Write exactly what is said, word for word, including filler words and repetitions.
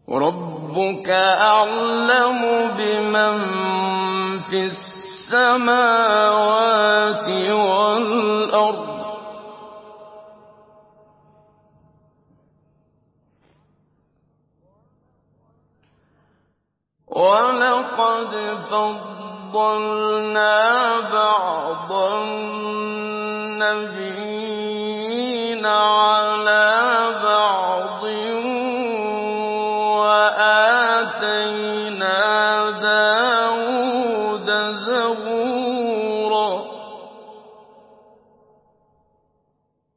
رَبُّكَ أَعْلَمُ بِمَن فِي السَّمَاوَاتِ وَالْأَرْضِ ۗ وَلَقَدْ فَضَّلْنَا بَعْضَ النَّبِيِّينَ عَلَىٰ بَعْضٍ وَآتَيْنَا